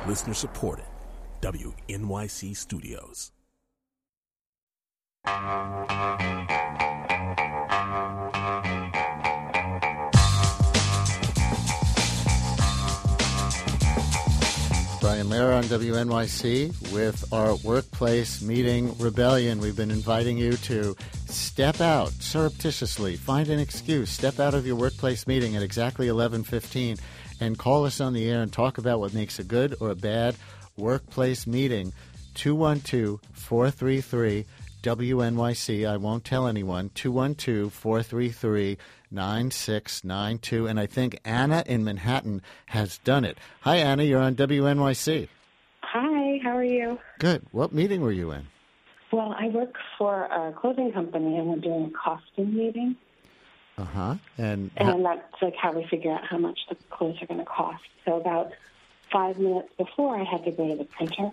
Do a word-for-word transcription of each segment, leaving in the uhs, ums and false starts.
Listener supported. W N Y C Studios. Brian Lehrer on W N Y C with our Workplace Meeting Rebellion. We've been inviting you to step out surreptitiously, find an excuse, step out of your workplace meeting at exactly eleven fifteen and call us on the air and talk about what makes a good or a bad workplace meeting. two one two, four three three, W N Y C. I won't tell anyone. two one two, four three three, nine six nine two. And I think Anna in Manhattan has done it. Hi, Anna. You're on W N Y C. Hi. How are you? Good. What meeting were you in? Well, I work for a clothing company, and we're doing a costing meeting. Uh-huh. And, and ha- that's like how we figure out how much the clothes are going to cost. So about five minutes before, I had to go to the printer,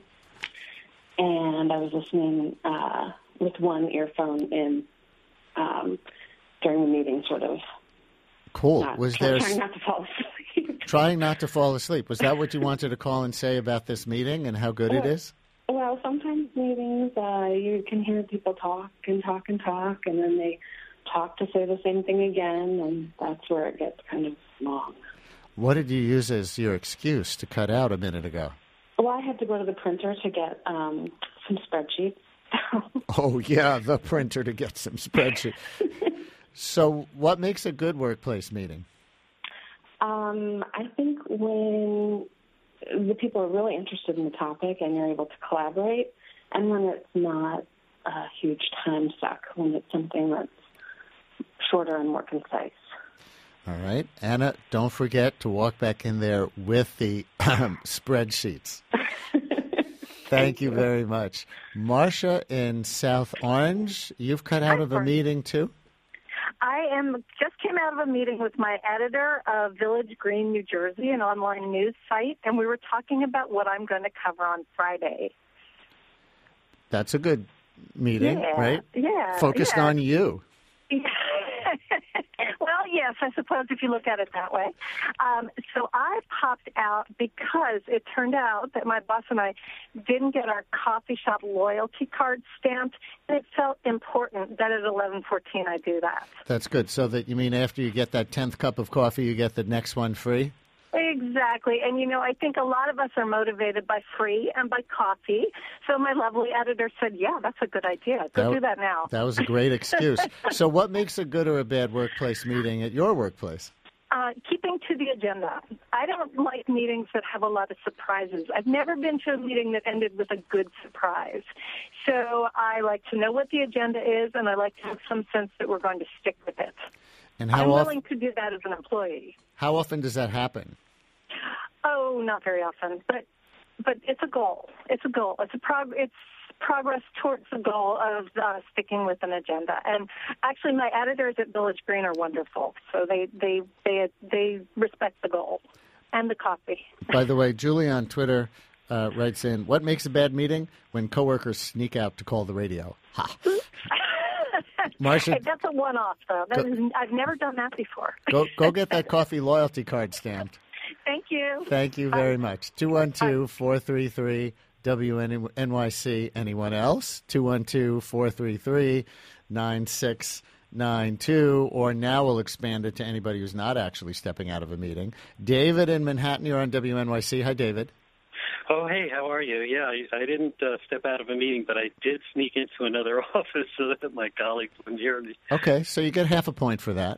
and I was listening uh, with one earphone in um, during the meeting, sort of. Cool. Not, was trying, there trying not to fall asleep? Trying not to fall asleep. Was that what you wanted to call and say about this meeting and how good well, it is? Well, sometimes meetings, uh, you can hear people talk and talk and talk, and then they talk to say the same thing again, and that's where it gets kind of long. What did you use as your excuse to cut out a minute ago? Well, I had to go to the printer to get um, some spreadsheets. Oh, yeah, the printer to get some spreadsheets. So what makes a good workplace meeting? Um, I think when the people are really interested in the topic and you're able to collaborate, and when it's not a huge time suck, when it's something that's shorter and more concise. All right. Anna, don't forget to walk back in there with the spreadsheets. Thank, Thank you, you very much. Marcia in South Orange, you've cut out Hi, of a meeting too? I am just came out of a meeting with my editor of Village Green, New Jersey, an online news site, and we were talking about what I'm going to cover on Friday. That's a good meeting, yeah, right? Yeah. Focused yeah. on you. Well, yes, I suppose if you look at it that way. Um, so I popped out because it turned out that my boss and I didn't get our coffee shop loyalty card stamped, and it felt important that at eleven fourteen I do that. That's good. So that you mean after you get that tenth cup of coffee, you get the next one free? Exactly. And, you know, I think a lot of us are motivated by free and by coffee. So my lovely editor said, yeah, that's a good idea. Go that, do that now. That was a great excuse. So what makes a good or a bad workplace meeting at your workplace? Uh, keeping to the agenda. I don't like meetings that have a lot of surprises. I've never been to a meeting that ended with a good surprise. So I like to know what the agenda is, and I like to have some sense that we're going to stick with it. And how I'm often, willing to do that as an employee. How often does that happen? Oh, not very often, but but it's a goal. It's a goal. It's a prog- It's progress towards the goal of uh, sticking with an agenda. And actually, my editors at Village Green are wonderful, so they they they they respect the goal and the coffee. By the way, Julie on Twitter uh, writes in, "What makes a bad meeting? When coworkers sneak out to call the radio." Ha. Marcia, hey, that's a one-off, though. That go, is, I've never done that before. go go get that coffee loyalty card stamped. Thank you. Thank you very Bye. much. two one two, four three three, W N Y C. Anyone else? two one two, four three three, nine six nine two. Or now we'll expand it to anybody who's not actually stepping out of a meeting. David in Manhattan, you're on W N Y C. Hi, David. Oh, hey, how are you? Yeah, I, I didn't uh, step out of a meeting, but I did sneak into another office so that my colleagues wouldn't hear me. Okay, so you get half a point for that.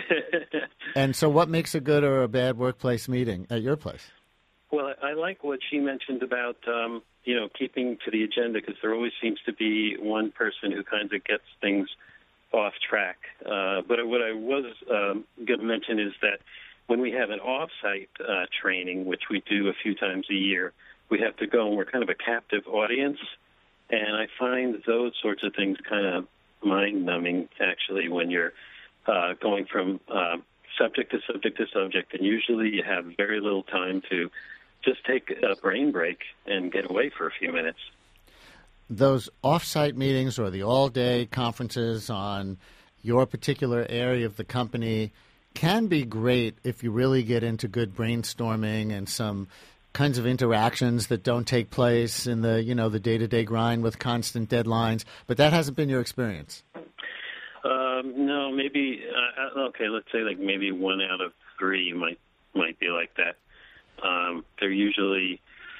And so what makes a good or a bad workplace meeting at your place? Well, I like what she mentioned about, um, you know, keeping to the agenda, because there always seems to be one person who kind of gets things off track. Uh, but what I was um, going to mention is that when we have an off-site uh, training, which we do a few times a year, we have to go and we're kind of a captive audience. And I find those sorts of things kind of mind-numbing, actually, when you're uh, going from uh, subject to subject to subject. And usually you have very little time to just take a brain break and get away for a few minutes. Those off-site meetings or the all-day conferences on your particular area of the company can be great if you really get into good brainstorming and some kinds of interactions that don't take place in the, you know, the day-to-day grind with constant deadlines, but that hasn't been your experience. Um, no, maybe, uh, okay, let's say like maybe one out of three might might be like that. Um, they're usually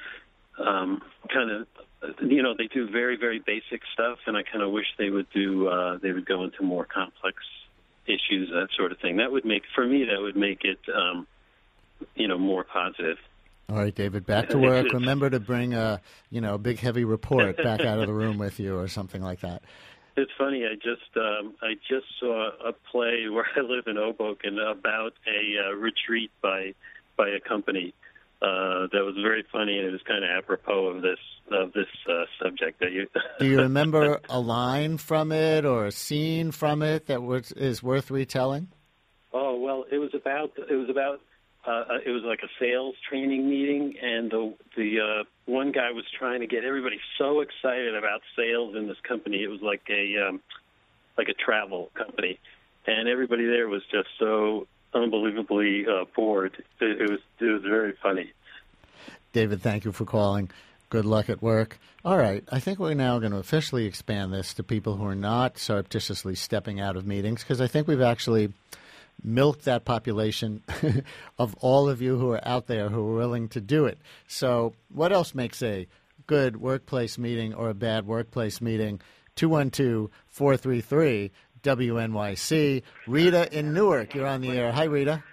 um, kind of, you know, they do very, very basic stuff, and I kind of wish they would do, uh, they would go into more complex issues, that sort of thing. That would make, for me, that would make it, um, you know, more positive. All right, David, back to work. Remember to bring a, you know, a big, heavy report back out of the room with you or something like that. It's funny. I just um, I just saw a play where I live in Hoboken about a uh, retreat by by a company uh, that was very funny, and it was kind of apropos of this of this uh, subject that you. Do you remember a line from it or a scene from it that was, is worth retelling? Oh well, it was about it was about. Uh, it was like a sales training meeting, and the the uh, one guy was trying to get everybody so excited about sales in this company. It was like a um, like a travel company, and everybody there was just so unbelievably uh, bored. It, it was it was very funny. David, thank you for calling. Good luck at work. All right, I think we're now going to officially expand this to people who are not surreptitiously stepping out of meetings, because I think we've actually milk that population of all of you who are out there who are willing to do it. So what else makes a good workplace meeting or a bad workplace meeting? two one two, four three three, W N Y C. Rita in Newark, you're on the air. Hi, Rita.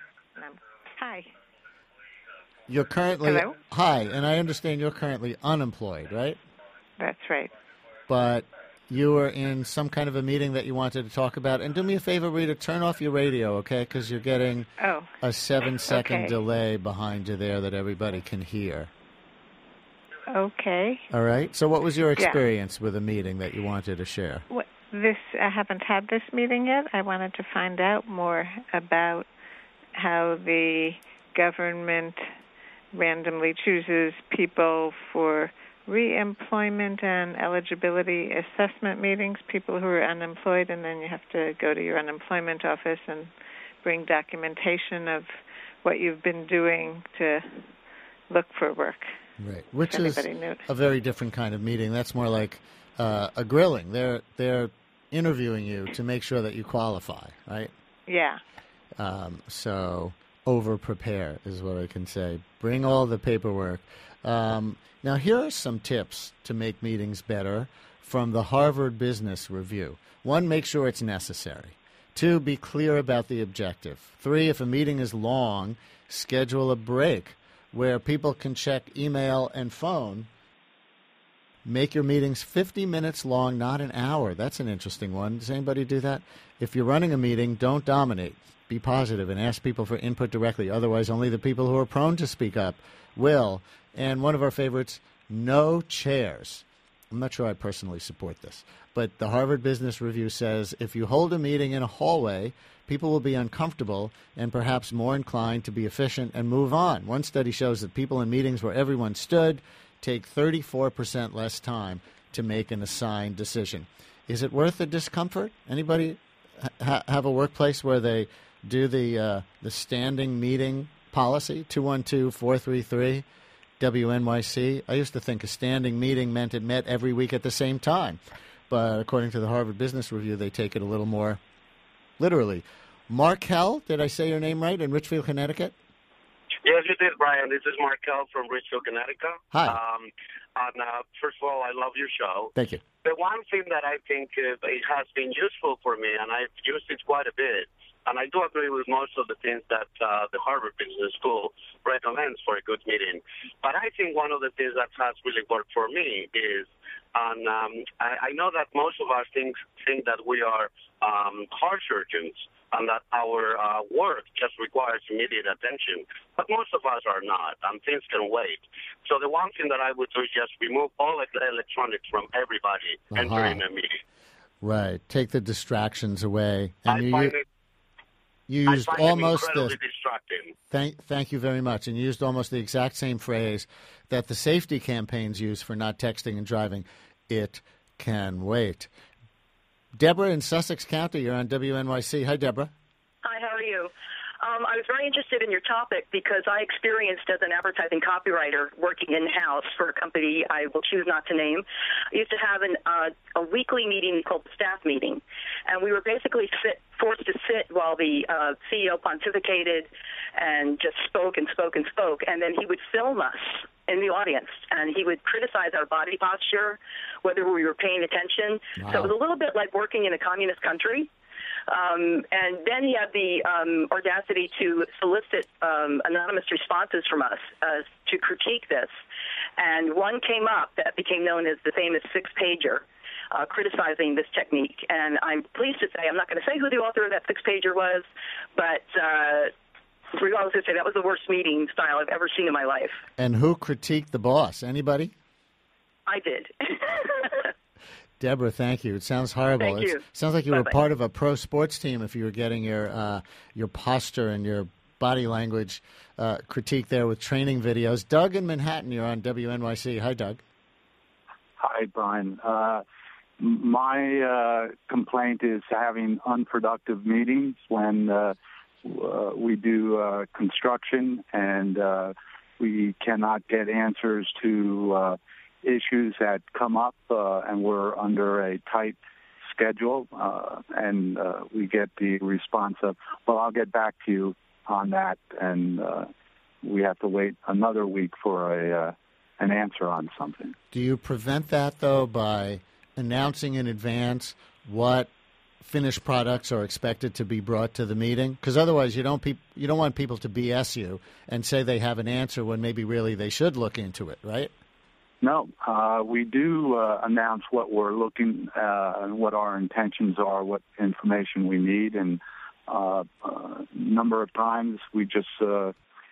Hi. You're currently... Hello? Hi, and I understand you're currently unemployed, right? That's right. But you were in some kind of a meeting that you wanted to talk about. And do me a favor, Rita, turn off your radio, okay? Because you're getting oh. a seven-second okay. delay behind you there that everybody can hear. Okay. All right. So what was your experience yeah. with a meeting that you wanted to share? What, this I haven't had this meeting yet. I wanted to find out more about how the government randomly chooses people for reemployment and eligibility assessment meetings, people who are unemployed, and then you have to go to your unemployment office and bring documentation of what you've been doing to look for work. Right, which is a very different kind of meeting. That's more like uh, a grilling. They're they're interviewing you to make sure that you qualify, right? Yeah. Um, so over-prepare is what I can say. Bring all the paperwork. Um, now, here are some tips to make meetings better from the Harvard Business Review. One, make sure it's necessary. Two, be clear about the objective. Three, if a meeting is long, schedule a break where people can check email and phone. Make your meetings fifty minutes long, not an hour. That's an interesting one. Does anybody do that? If you're running a meeting, don't dominate. Be positive and ask people for input directly. Otherwise, only the people who are prone to speak up will. And one of our favorites, no chairs. I'm not sure I personally support this, but the Harvard Business Review says if you hold a meeting in a hallway, people will be uncomfortable and perhaps more inclined to be efficient and move on. One study shows that people in meetings where everyone stood take thirty-four percent less time to make an assigned decision. Is it worth the discomfort? Anybody ha- have a workplace where they do the uh, the standing meeting policy? two one two, four three three, W N Y C. I used to think a standing meeting meant it met every week at the same time. But according to the Harvard Business Review, they take it a little more literally. Markel, did I say your name right, in Richfield, Connecticut? Yes, you did, Brian. This is Markel from Richfield, Connecticut. Hi. Um, and, uh, first of all, I love your show. Thank you. The one thing that I think uh, it has been useful for me, and I've used it quite a bit, and I do agree with most of the things that uh, the Harvard Business School recommends for a good meeting. But I think one of the things that has really worked for me is, and um, I, I know that most of us think, think that we are um, heart surgeons and that our uh, work just requires immediate attention. But most of us are not, and things can wait. So the one thing that I would do is just remove all the electronics from everybody uh-huh. entering a meeting. Right. Take the distractions away. And I you, find it You used I find almost it the distracting. Thank, thank you very much. And you used almost the exact same phrase that the safety campaigns use for not texting and driving. It can wait. Deborah in Sussex County, you're on W N Y C. Hi, Deborah. Hi, how are you? Um, I was very interested in your topic because I experienced as an advertising copywriter working in-house for a company I will choose not to name. I used to have an, uh, a weekly meeting called the staff meeting, and we were basically sit, forced to sit while the uh, C E O pontificated and just spoke and spoke and spoke, and then he would film us in the audience, and he would criticize our body posture, whether we were paying attention. Wow. So it was a little bit like working in a communist country. Um, and then he had the um, audacity to solicit um, anonymous responses from us uh, to critique this. And one came up that became known as the famous six-pager, uh, criticizing this technique. And I'm pleased to say, I'm not going to say who the author of that six-pager was, but uh, regardless of say, that was the worst meeting style I've ever seen in my life. And who critiqued the boss? Anybody? I did. Deborah, thank you. It sounds horrible. Thank you. It sounds like you Bye-bye. were part of a pro sports team if you were getting your uh, your posture and your body language uh, critique there with training videos. Doug in Manhattan, you're on W N Y C. Hi, Doug. Hi, Brian. Uh, my uh, complaint is having unproductive meetings when uh, uh, we do uh, construction and uh, we cannot get answers to uh, issues that come up, uh, and we're under a tight schedule, uh, and uh, we get the response of, well, I'll get back to you on that, and uh, we have to wait another week for a uh, an answer on something. Do you prevent that, though, by announcing in advance what finished products are expected to be brought to the meeting? Because otherwise you don't, peop- you don't want people to B S you and say they have an answer when maybe really they should look into it, right? No, uh, we do uh, announce what we're looking uh, and what our intentions are, what information we need, and uh, a number of times we just uh,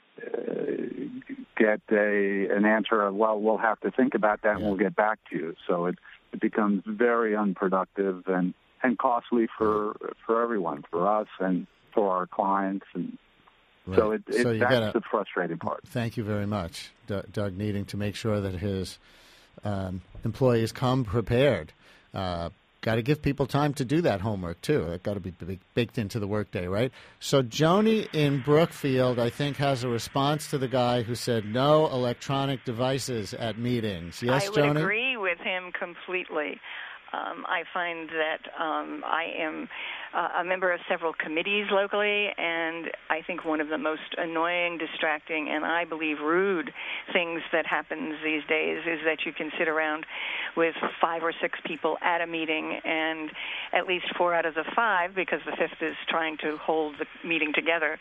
get a an answer of, well, we'll have to think about that, yeah. and we'll get back to you. So it, it becomes very unproductive and, and costly for for everyone, for us and for our clients, and Right. So, it, it, so that's gotta, the frustrating part. Thank you very much, D- Doug, needing to make sure that his um, employees come prepared. Uh, got to give people time to do that homework, too. It's got to be b- baked into the workday, right? So Joni in Brookfield, I think, has a response to the guy who said no electronic devices at meetings. Yes, I Joni? would agree with him completely. Um, I find that um, I am uh, a member of several committees locally, and I think one of the most annoying, distracting, and I believe rude things that happens these days is that you can sit around with five or six people at a meeting, and at least four out of the five, because the fifth is trying to hold the meeting together,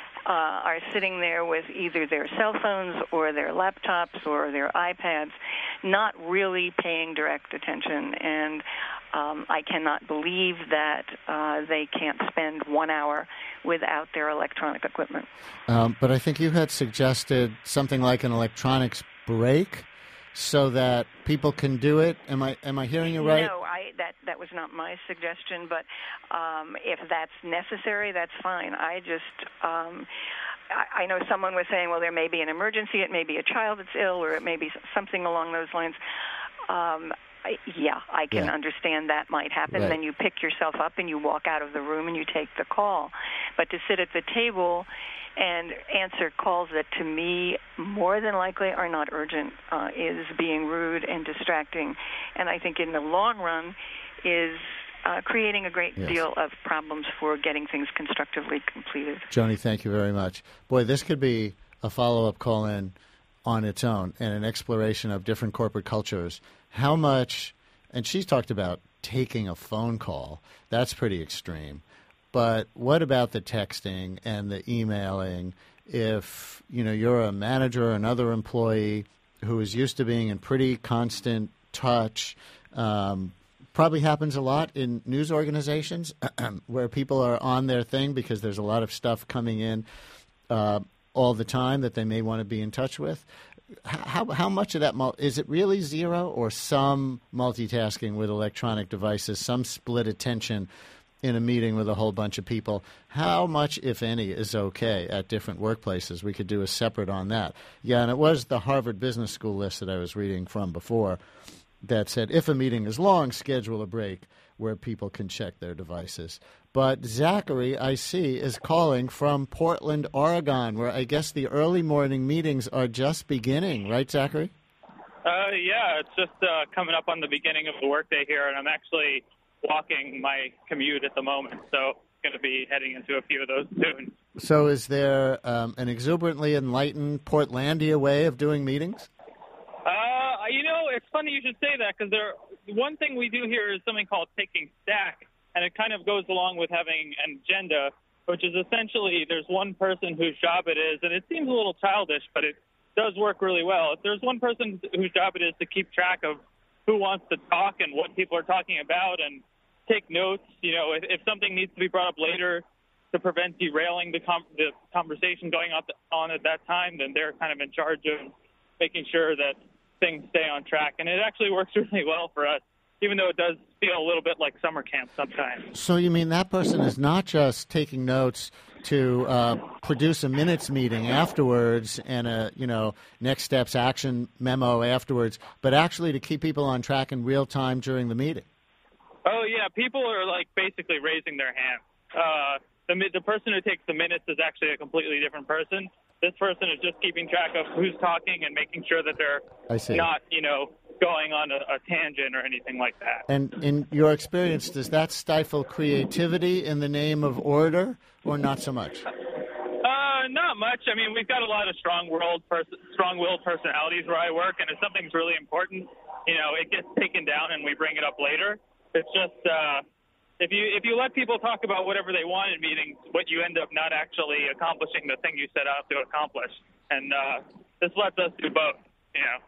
Uh, are sitting there with either their cell phones or their laptops or their iPads, not really paying direct attention. And um, I cannot believe that uh, they can't spend one hour without their electronic equipment. Um, but I think you had suggested something like an electronics break so that people can do it. Am I am I hearing you right? No, I, that, that was not my suggestion, but um, if that's necessary, that's fine. I just, um, I, I know someone was saying, well, there may be an emergency, it may be a child that's ill, or it may be something along those lines. Um, I, yeah, I can yeah. understand that might happen. Right. Then you pick yourself up and you walk out of the room and you take the call. But to sit at the table and answer calls that, to me, more than likely are not urgent, uh, is being rude and distracting. And I think in the long run is uh, creating a great yes. deal of problems for getting things constructively completed. Joni, thank you very much. Boy, this could be a follow-up call-in on its own and an exploration of different corporate cultures. How much, and she's talked about taking a phone call. That's pretty extreme. But what about the texting and the emailing? If, you know, you're a manager or another employee who is used to being in pretty constant touch, um, probably happens a lot in news organizations where people are on their thing because there's a lot of stuff coming in uh, all the time that they may want to be in touch with. How how much of that, is it really zero or some multitasking with electronic devices, some split attention in a meeting with a whole bunch of people? How much, if any, is okay at different workplaces? We could do a separate on that. Yeah, and it was the Harvard Business School list that I was reading from before that said if a meeting is long, schedule a break where people can check their devices. But Zachary, I see, is calling from Portland, Oregon, where I guess the early morning meetings are just beginning. Right, Zachary? Uh, yeah, it's just uh, coming up on the beginning of the workday here, and I'm actually walking my commute at the moment, so going to be heading into a few of those soon. So is there um, an exuberantly enlightened Portlandia way of doing meetings? Uh, you know, it's funny you should say that, because there one thing we do here is something called taking stack, and it kind of goes along with having an agenda, which is essentially there's one person whose job it is, and it seems a little childish, but it does work really well. If there's one person whose job it is to keep track of who wants to talk and what people are talking about and take notes, you know, if, if something needs to be brought up later to prevent derailing the, com- the conversation going on, on at that time, then they're kind of in charge of making sure that things stay on track. And it actually works really well for us, even though it does feel a little bit like summer camp sometimes. So you mean that person is not just taking notes to uh, produce a minutes meeting afterwards and a, you know, next steps action memo afterwards, but actually to keep people on track in real time during the meeting? Oh, yeah. People are, like, basically raising their hand. Uh, the, the person who takes the minutes is actually a completely different person. This person is just keeping track of who's talking and making sure that they're not, you know, going on a, a tangent or anything like that. And in your experience, does that stifle creativity in the name of order, or not so much? Uh, not much. I mean, we've got a lot of strong-willed, pers- strong-willed personalities where I work, and if something's really important, you know, it gets taken down and we bring it up later. It's just uh, if you if you let people talk about whatever they want in meetings, what you end up not actually accomplishing the thing you set out to accomplish. And uh, this lets us do both, you know.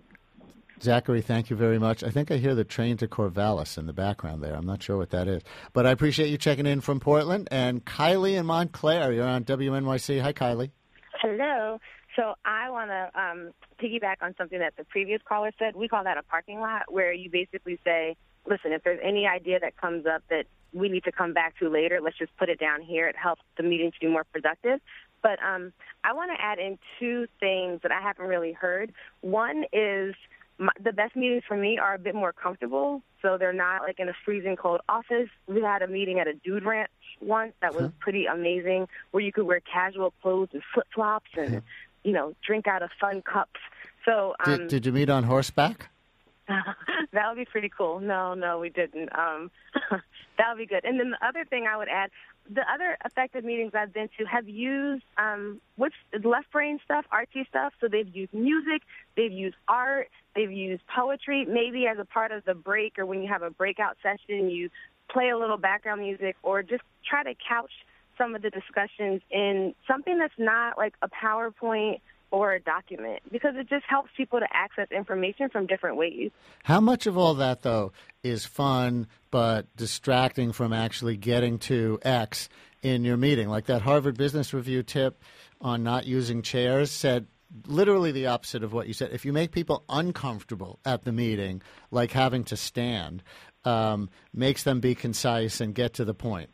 Zachary, thank you very much. I think I hear the train to Corvallis in the background there. I'm not sure what that is. But I appreciate you checking in from Portland. And Kylie in Montclair, you're on W N Y C. Hi, Kylie. Hello. So I want to um, piggyback on something that the previous caller said. We call that a parking lot, where you basically say, listen, if there's any idea that comes up that we need to come back to later, let's just put it down here. It helps the meeting to be more productive. But um, I want to add in two things that I haven't really heard. One is my, the best meetings for me are a bit more comfortable, so they're not like in a freezing cold office. We had a meeting at a dude ranch once that was pretty amazing, where you could wear casual clothes and flip-flops and, you know, drink out of fun cups. So um, did, did you meet on horseback? That would be pretty cool. No, no, we didn't. Um, that would be good. And then the other thing I would add, the other effective meetings I've been to have used um, what's left brain stuff, artsy stuff. So they've used music, they've used art, they've used poetry. Maybe as a part of the break or when you have a breakout session, you play a little background music or just try to couch some of the discussions in something that's not like a PowerPoint or a document, because it just helps people to access information from different ways. How much of all that, though, is fun but distracting from actually getting to X in your meeting? Like that Harvard Business Review tip on not using chairs said literally the opposite of what you said. If you make people uncomfortable at the meeting, like having to stand, um, makes them be concise and get to the point.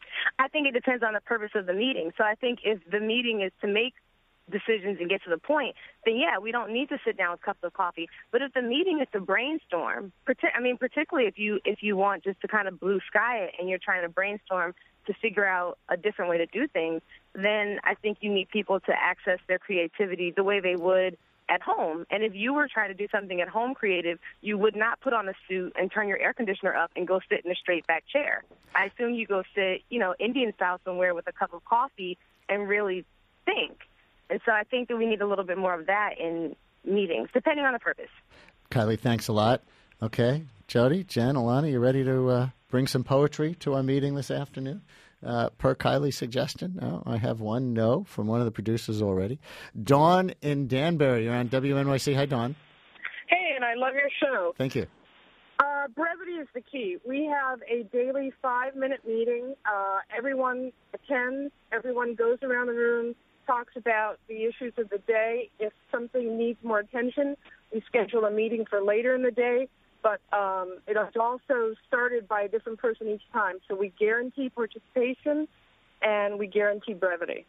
I think it depends on the purpose of the meeting. So I think if the meeting is to make decisions and get to the point, then yeah, we don't need to sit down with cups of coffee. But if the meeting is to brainstorm, I mean, particularly if you if you want just to kind of blue sky it and you're trying to brainstorm to figure out a different way to do things, then I think you need people to access their creativity the way they would at home. And if you were trying to do something at home creative, you would not put on a suit and turn your air conditioner up and go sit in a straight back chair. I assume you go sit, you know, Indian style somewhere with a cup of coffee and really think. And so I think that we need a little bit more of that in meetings, depending on the purpose. Kylie, thanks a lot. Okay. Jody, Jen, Alana, you ready to uh, bring some poetry to our meeting this afternoon? Uh, per Kylie's suggestion? No, I have one no from one of the producers already. Dawn in Danbury, you're on W N Y C. Hi, Dawn. Hey, and I love your show. Thank you. Uh, brevity is the key. We have a daily five-minute meeting. Uh, everyone attends. Everyone goes around the room, talks about the issues of the day. If something needs more attention, we schedule a meeting for later in the day. But um, it is also started by a different person each time. So we guarantee participation, and we guarantee brevity.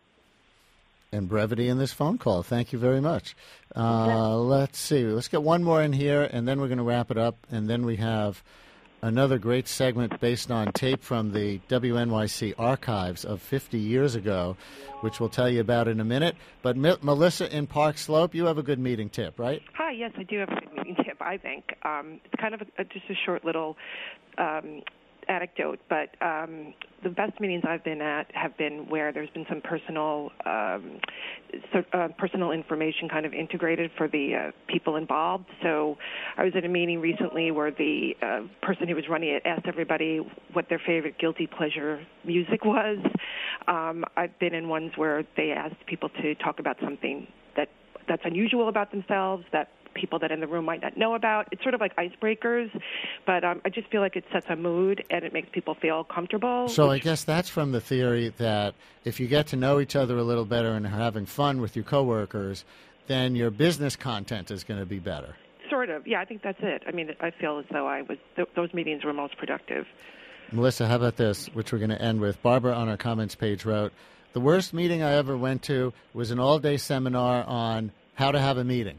And brevity in this phone call. Thank you very much. Uh, let's see. Let's get one more in here, and then we're going to wrap it up. And then we have another great segment based on tape from the W N Y C archives of fifty years ago, which we'll tell you about in a minute. But M- Melissa in Park Slope, you have a good meeting tip, right? Hi, yes, I do have a good meeting tip, I think. Um, it's kind of a, a, just a short little um, anecdote, but um, the best meetings I've been at have been where there's been some personal um, so, uh, personal information kind of integrated for the uh, people involved. So I was at a meeting recently where the uh, person who was running it asked everybody what their favorite guilty pleasure music was. Um, I've been in ones where they asked people to talk about something that that's unusual about themselves, that people that in the room might not know about. It's sort of like icebreakers, but um, I just feel like it sets a mood and it makes people feel comfortable. So which... I guess that's from the theory that if you get to know each other a little better and are having fun with your coworkers, then your business content is going to be better. Sort of. Yeah, I think that's it. I mean, I feel as though I was th- those meetings were most productive. Melissa, how about this, which we're going to end with? Barbara on our comments page wrote, the worst meeting I ever went to was an all-day seminar on how to have a meeting.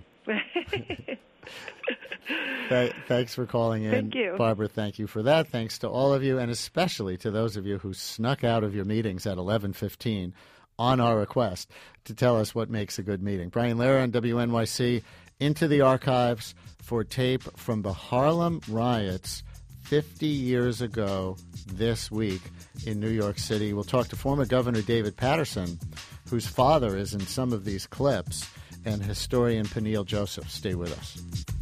Th- thanks for calling in. Thank you. Barbara, thank you for that. Thanks to all of you, and especially to those of you who snuck out of your meetings at eleven fifteen on our request to tell us what makes a good meeting. Brian Lehrer on W N Y C, into the archives for tape from the Harlem riots fifty years ago this week in New York City. We'll talk to former Governor David Paterson, whose father is in some of these clips, and historian Peniel Joseph. Stay with us.